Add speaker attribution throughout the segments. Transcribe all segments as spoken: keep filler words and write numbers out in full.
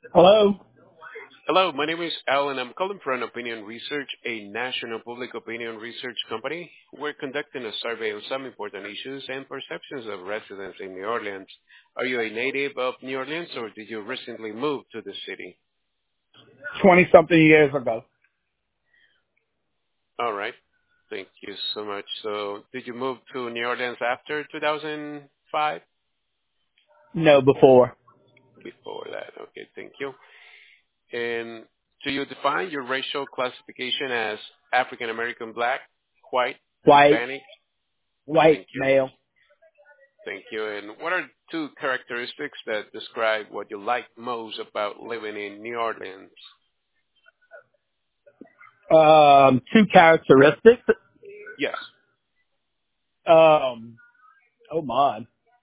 Speaker 1: Hello?
Speaker 2: Hello, my name is Alan. I'm calling from Opinion Research, a national public opinion research company. We're conducting a survey on some important issues and perceptions of residents in New Orleans. Are you a native of New Orleans or did you recently move to the city?
Speaker 1: twenty something years ago.
Speaker 2: All right. Thank you so much. So did you move to New Orleans after two thousand five?
Speaker 1: No, before.
Speaker 2: Before that. Okay, thank you. And do you define your racial classification as African American, Black, white,
Speaker 1: White,
Speaker 2: Hispanic?
Speaker 1: white
Speaker 2: Thank you.
Speaker 1: male.
Speaker 2: Thank you. And what are two characteristics that describe what you like most about living in New Orleans?
Speaker 1: Um, two characteristics.
Speaker 2: Yes.
Speaker 1: Um, oh my.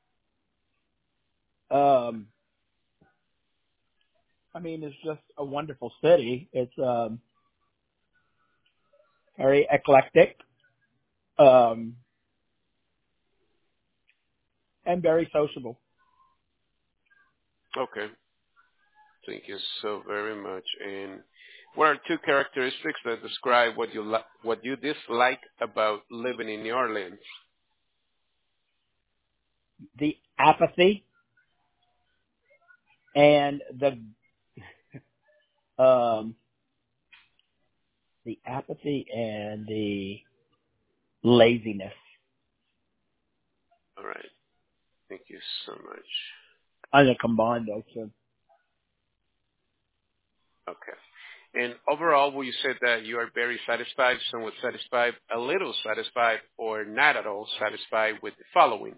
Speaker 1: Um, I mean, it's just a wonderful city. It's, um, very eclectic, um, and very sociable.
Speaker 2: Okay. Thank you so very much. And what are two characteristics that describe what you li- what you dislike about living in New Orleans?
Speaker 1: The apathy and the, um, the apathy and the laziness
Speaker 2: All right. Thank you so much.
Speaker 1: on a combined ocean.
Speaker 2: Okay. And overall, will you say that you are very satisfied, somewhat satisfied, a little satisfied, or not at all satisfied with the following?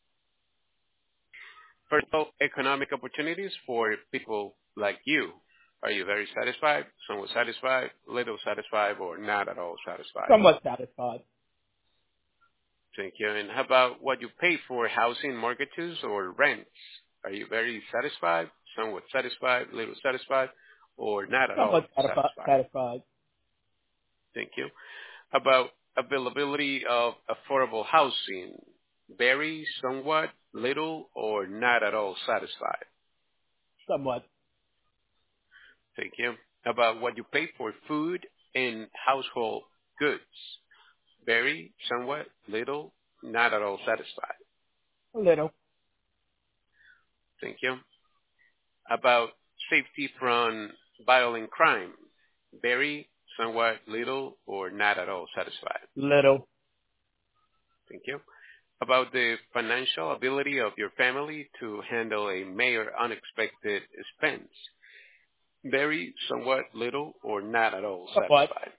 Speaker 2: First of all, economic opportunities for people like you. Are you very satisfied, somewhat satisfied, little satisfied, or not at all satisfied?
Speaker 1: Somewhat satisfied.
Speaker 2: Thank you. And how about what you pay for housing, mortgages, or rents? Are you very satisfied, somewhat satisfied, little satisfied, or not at all
Speaker 1: Somewhat satisfied.
Speaker 2: satisfied?
Speaker 1: satisfied.
Speaker 2: Thank you. About availability of affordable housing. Very, somewhat, little, or not at all satisfied?
Speaker 1: Somewhat.
Speaker 2: Thank you. About what you pay for food and household goods. Very, somewhat, little, not at all satisfied.
Speaker 1: A little.
Speaker 2: Thank you. About safety from violent crime. Very, somewhat, little, or not at all satisfied.
Speaker 1: Little.
Speaker 2: Thank you. About the financial ability of your family to handle a major unexpected expense. Very, somewhat, little, or not at all
Speaker 1: Somewhat.
Speaker 2: satisfied.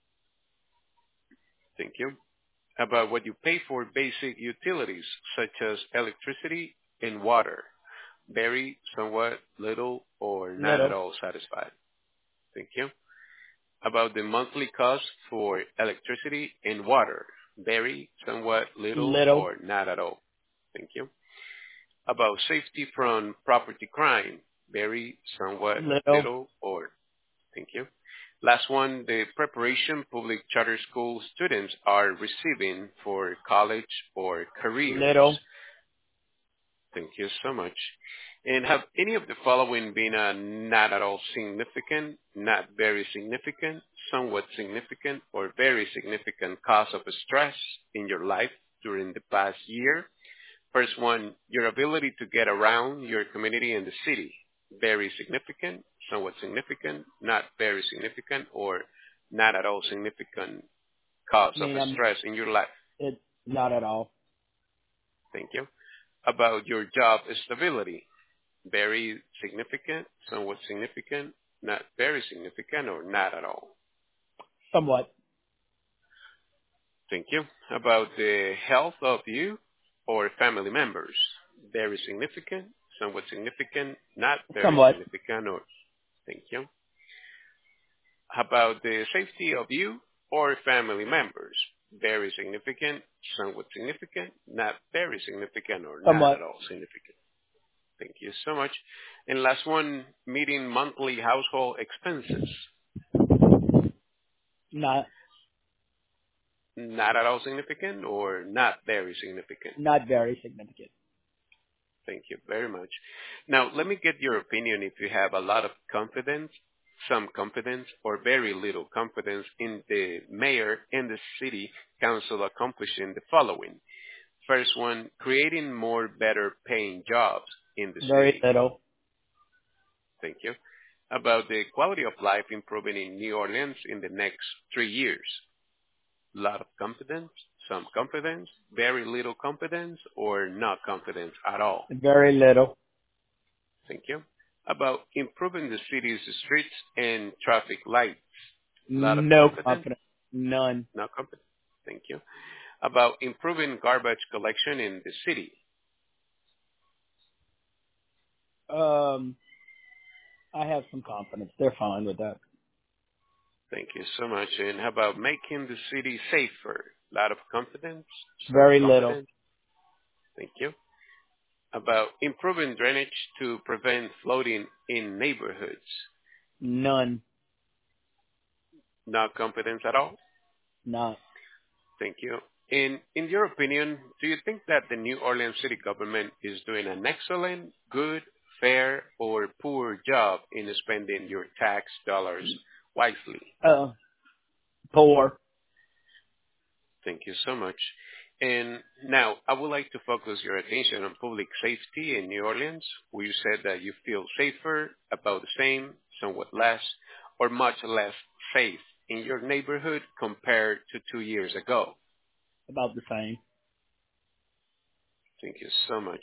Speaker 2: Thank you. About what you pay for basic utilities such as electricity and water. Very, somewhat, little, or not at
Speaker 1: Little.
Speaker 2: all satisfied. Thank you. About the monthly cost for electricity and water. Very, somewhat, little,
Speaker 1: Little.
Speaker 2: or not at all. Thank you. About safety from property crime. Very, somewhat,
Speaker 1: Little.
Speaker 2: little, or thank you. Last one, the preparation public charter school students are receiving for college or careers.
Speaker 1: Little.
Speaker 2: Thank you so much. And have any of the following been a not at all significant, not very significant, somewhat significant, or very significant cause of stress in your life during the past year? First one, your ability to get around your community and the city. Very significant, somewhat significant, not very significant, or not at all significant cause
Speaker 1: I
Speaker 2: of
Speaker 1: mean, I'm,
Speaker 2: stress in your life.
Speaker 1: it, not at all.
Speaker 2: Thank you. About your job stability. Very significant, somewhat significant, not very significant, or not at all.
Speaker 1: Somewhat.
Speaker 2: Thank you. About the health of you or family members. Very significant, somewhat significant, not very
Speaker 1: Somewhat.
Speaker 2: significant, or thank you. How about the safety of you or family members? Very significant, somewhat significant, not very significant, or not at
Speaker 1: Somewhat.
Speaker 2: all significant. Thank you so much. And last one, meeting monthly household expenses.
Speaker 1: Not,
Speaker 2: Not at all significant or not very significant.
Speaker 1: not very significant.
Speaker 2: Thank you very much. Now, let me get your opinion if you have a lot of confidence, some confidence, or very little confidence in the mayor and the city council accomplishing the following. First one, creating more better paying jobs in the
Speaker 1: Very
Speaker 2: city.
Speaker 1: little.
Speaker 2: Thank you. About the quality of life improving in New Orleans in the next three years. Lot of confidence, some confidence, very little confidence, or not confidence at all.
Speaker 1: Very little.
Speaker 2: Thank you. About improving the city's streets and traffic lights. Lot of
Speaker 1: No
Speaker 2: confidence,
Speaker 1: confidence. None.
Speaker 2: not confidence. Thank you. About improving garbage collection in the city.
Speaker 1: Um, I have some confidence. They're fine with that.
Speaker 2: Thank you so much. And how about making the city safer? Lot of confidence, some
Speaker 1: Very little.
Speaker 2: confidence. Thank you. About improving drainage to prevent flooding in neighborhoods.
Speaker 1: None.
Speaker 2: Not confidence at all.
Speaker 1: Not.
Speaker 2: Thank you. In in your opinion, do you think that the New Orleans city government is doing an excellent, good, fair, or poor job in spending your tax dollars wisely?
Speaker 1: Uh, poor.
Speaker 2: Thank you so much. And now I would like to focus your attention on public safety in New Orleans, where you said that you feel safer, about the same, somewhat less, or much less safe in your neighborhood compared to two years ago.
Speaker 1: About the same.
Speaker 2: Thank you so much.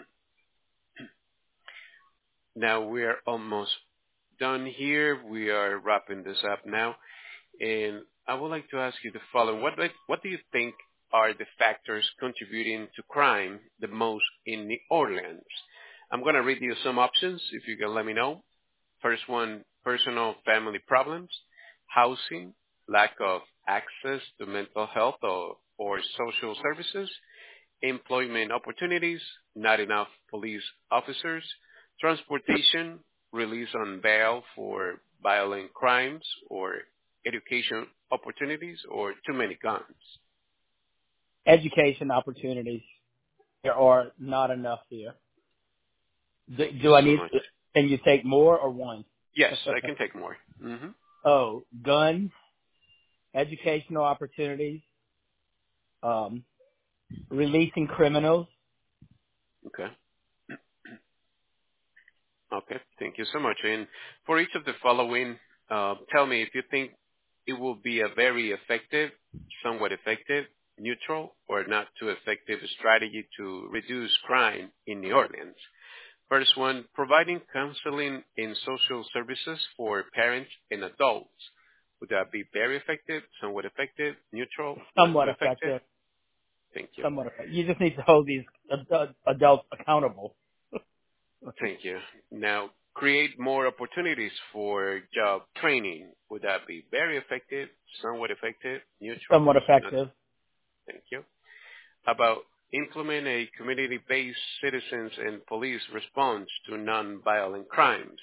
Speaker 2: Now we are almost done here. We are wrapping this up now. And I would like to ask you the following. What, do- what do you think are the factors contributing to crime the most in New Orleans? I'm going to read you some options if you can let me know. First one, personal family problems, housing, lack of access to mental health or, or social services, employment opportunities, not enough police officers, transportation, release on bail for violent crimes or education opportunities, or too many guns.
Speaker 1: Education opportunities. There are not enough here. Do,
Speaker 2: Thank you
Speaker 1: do I
Speaker 2: so
Speaker 1: need,
Speaker 2: much.
Speaker 1: can you take more or one?
Speaker 2: Yes, I can take more. hmm
Speaker 1: Oh, guns, educational opportunities, um, releasing criminals.
Speaker 2: Okay. Okay. Thank you so much. And for each of the following, uh, tell me if you think it will be a very effective, somewhat effective, neutral, or not too effective strategy to reduce crime in New Orleans. First one, providing counseling and social services for parents and adults. Would that be very effective, somewhat effective, neutral, not
Speaker 1: Somewhat
Speaker 2: too effective?
Speaker 1: effective.
Speaker 2: Thank you.
Speaker 1: Somewhat effective. You just need to hold these ad- adults accountable.
Speaker 2: Thank you. Now, create more opportunities for job training. Would that be very effective, somewhat effective, neutral?
Speaker 1: Somewhat
Speaker 2: Not.
Speaker 1: effective.
Speaker 2: Thank you. About implement a community-based citizens and police response to non-violent crimes.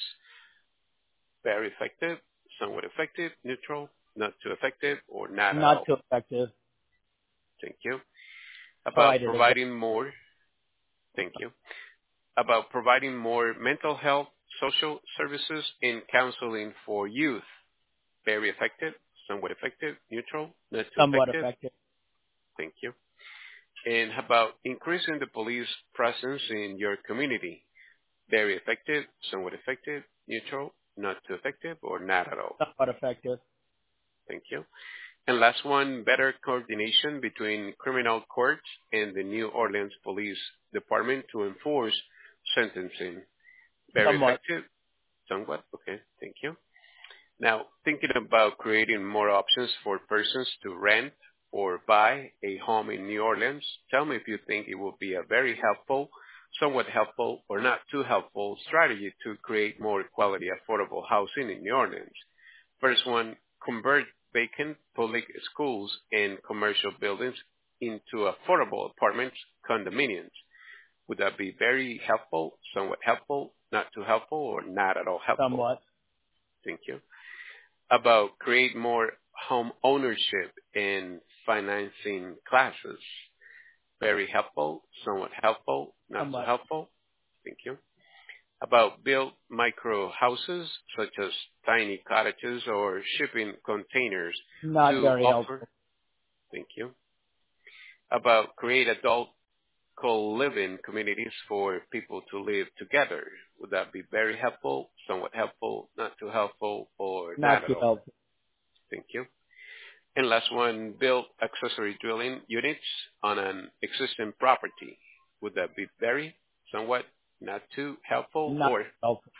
Speaker 2: Very effective, somewhat effective, neutral, not too effective, or not at
Speaker 1: Not
Speaker 2: all.
Speaker 1: too effective.
Speaker 2: Thank you. About
Speaker 1: Tried it again.
Speaker 2: providing more. Thank you. About providing more mental health, social services, and counseling for youth. Very effective, somewhat effective, neutral, not too
Speaker 1: Somewhat
Speaker 2: effective.
Speaker 1: effective.
Speaker 2: Thank you. And how about increasing the police presence in your community? Very effective, somewhat effective, neutral, not too effective, or not at all.
Speaker 1: Somewhat effective.
Speaker 2: Thank you. And last one, better coordination between criminal courts and the New Orleans Police Department to enforce sentencing. Very
Speaker 1: Somewhat.
Speaker 2: effective, somewhat. Okay, thank you. Now, thinking about creating more options for persons to rent or buy a home in New Orleans, tell me if you think it will be a very helpful, somewhat helpful, or not too helpful strategy to create more quality, affordable housing in New Orleans. First one, convert vacant public schools and commercial buildings into affordable apartments, condominiums. Would that be very helpful, somewhat helpful, not too helpful, or not at all helpful?
Speaker 1: Somewhat.
Speaker 2: Thank you. About create more home ownership and financing classes. Very helpful, somewhat helpful, not so
Speaker 1: Somewhat.
Speaker 2: helpful. Thank you. About built micro houses, such as tiny cottages or shipping containers
Speaker 1: Not
Speaker 2: to
Speaker 1: very
Speaker 2: offer.
Speaker 1: helpful.
Speaker 2: Thank you. About create adult co-living communities for people to live together. Would that be very helpful, somewhat helpful, not too helpful, or
Speaker 1: Not
Speaker 2: not at
Speaker 1: too
Speaker 2: all?
Speaker 1: helpful.
Speaker 2: Thank you. And last one, build accessory dwelling units on an existing property. Would that be very, somewhat, not too helpful,
Speaker 1: Not
Speaker 2: or
Speaker 1: helpful.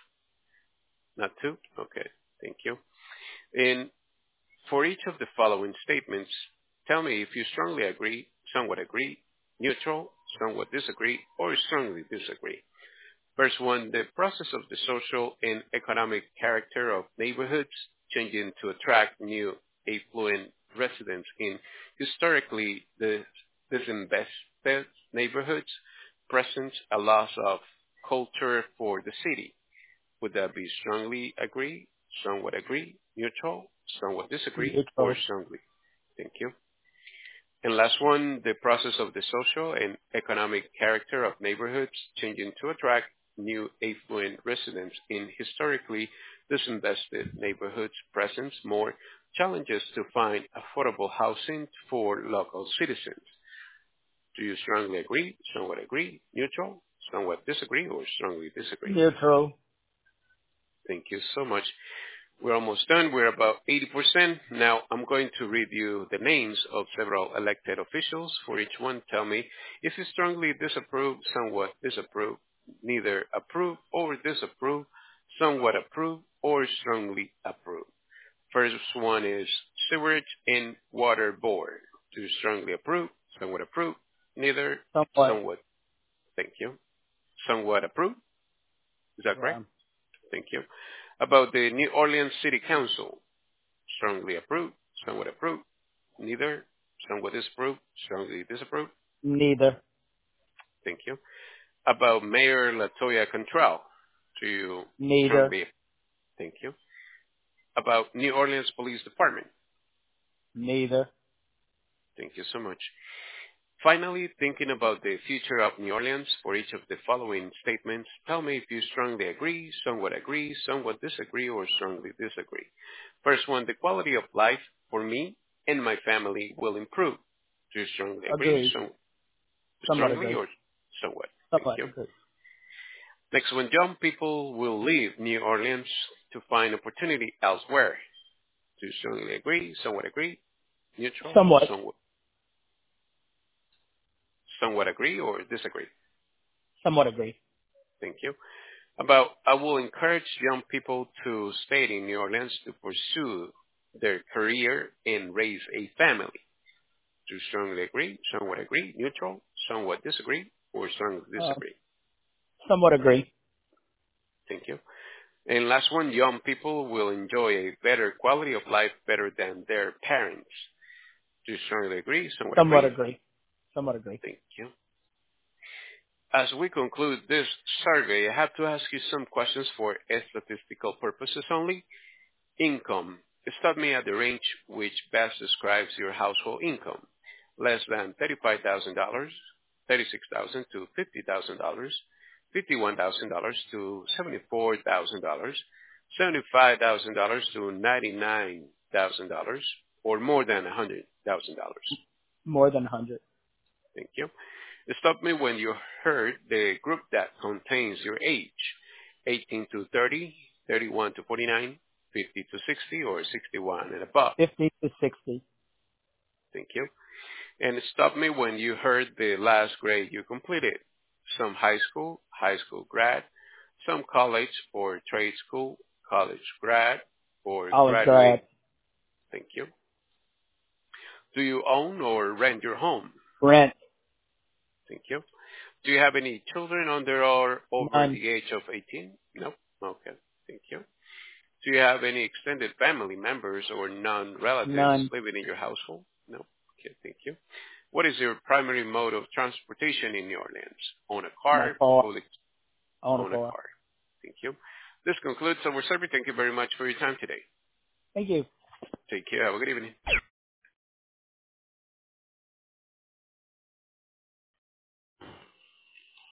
Speaker 2: not too? Okay, thank you. And for each of the following statements, tell me if you strongly agree, somewhat agree, neutral, somewhat disagree, or strongly disagree. First one, the process of the social and economic character of neighborhoods changing to attract new affluent residents in historically the disinvested neighborhoods presents a loss of culture for the city. Would that be strongly agree, somewhat agree, neutral, somewhat disagree, or
Speaker 1: Neutral.
Speaker 2: strongly? Thank you. And last one, the process of the social and economic character of neighborhoods changing to attract new affluent residents in historically disinvested neighborhoods presents more challenges to find affordable housing for local citizens. Do you strongly agree, somewhat agree, neutral, somewhat disagree, or strongly disagree?
Speaker 1: Neutral.
Speaker 2: Thank you so much. We're almost done. We're about eighty percent. Now I'm going to read you the names of several elected officials. For each one, tell me if you strongly disapprove, somewhat disapprove, neither approve or disapprove, somewhat approve, or strongly approve. First one is Sewerage and Water Board. Do you strongly approve, somewhat approve, neither,
Speaker 1: Somewhat.
Speaker 2: somewhat. Thank you. Somewhat approve. Is that
Speaker 1: Yeah.
Speaker 2: correct? Thank you. About the New Orleans City Council, strongly approve, somewhat approve, neither, somewhat disapprove, strongly disapprove.
Speaker 1: Neither.
Speaker 2: Thank you. About Mayor Latoya Cantrell, do you
Speaker 1: Neither.
Speaker 2: strongly? Thank you. About New Orleans Police Department,
Speaker 1: Neither.
Speaker 2: thank you so much. Finally, thinking about the future of New Orleans, for each of the following statements, tell me if you strongly agree, somewhat agree, somewhat disagree, or strongly disagree. First one, the quality of life for me and my family will improve. Do you strongly agree,
Speaker 1: Agree.
Speaker 2: some,
Speaker 1: Somewhat
Speaker 2: strongly,
Speaker 1: agree.
Speaker 2: or somewhat? Thank
Speaker 1: Somewhat
Speaker 2: you.
Speaker 1: agree.
Speaker 2: Next one, young people will leave New Orleans to find opportunity elsewhere. Do you strongly agree, somewhat agree, neutral,
Speaker 1: Somewhat.
Speaker 2: somewhat, somewhat agree, or disagree?
Speaker 1: Somewhat agree.
Speaker 2: Thank you. About, I will encourage young people to stay in New Orleans to pursue their career and raise a family. Do you strongly agree, somewhat agree, neutral, somewhat disagree, or strongly
Speaker 1: Uh,
Speaker 2: disagree?
Speaker 1: somewhat agree.
Speaker 2: Thank you. And last one, young people will enjoy a better quality of life better than their parents. Do you strongly agree, somewhat
Speaker 1: Somewhat
Speaker 2: agree?
Speaker 1: agree. Somewhat agree.
Speaker 2: Thank you. As we conclude this survey, I have to ask you some questions for statistical purposes only. Income. Stop me at the range which best describes your household income. Less than thirty-five thousand dollars, thirty-six thousand dollars to fifty thousand dollars, fifty-one thousand dollars to seventy-four thousand dollars, seventy-five thousand dollars to ninety-nine thousand dollars, or more than one hundred thousand dollars.
Speaker 1: More than one hundred.
Speaker 2: Thank you. Stop me when you heard the group that contains your age, eighteen to thirty, thirty-one to forty-nine, fifty to sixty, or sixty-one and above.
Speaker 1: fifty to sixty.
Speaker 2: Thank you. And stop me when you heard the last grade you completed, some high school, high school grad, some college or trade school, college grad, or
Speaker 1: College
Speaker 2: graduate.
Speaker 1: grad.
Speaker 2: Thank you. Do you own or rent your home?
Speaker 1: Rent.
Speaker 2: Thank you. Do you have any children under or over
Speaker 1: None.
Speaker 2: the age of eighteen? No? Okay. Thank you. Do you have any extended family members or non-relatives
Speaker 1: None.
Speaker 2: living in your household? No? Okay. Thank you. What is your primary mode of transportation in New Orleans? Own a
Speaker 1: My
Speaker 2: car?
Speaker 1: car.
Speaker 2: Public?
Speaker 1: Own a
Speaker 2: Own a
Speaker 1: car.
Speaker 2: car. Thank you. This concludes our survey. Thank you very much for your time today.
Speaker 1: Thank you.
Speaker 2: Take care. Have a good evening.